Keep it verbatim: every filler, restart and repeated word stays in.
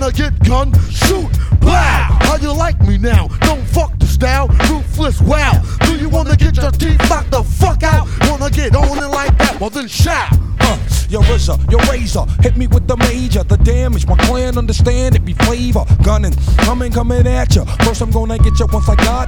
wanna get gun? Shoot, blow. How you like me now? Don't fuck the style, ruthless, wow. Do you wanna get your teeth knocked the fuck out? Wanna get on it like that? Well then shout. Uh, your R Z A, your razor, hit me with the major. The damage, my clan understand it be flavor. Gunning, coming, coming at ya. First I'm gonna get ya once I got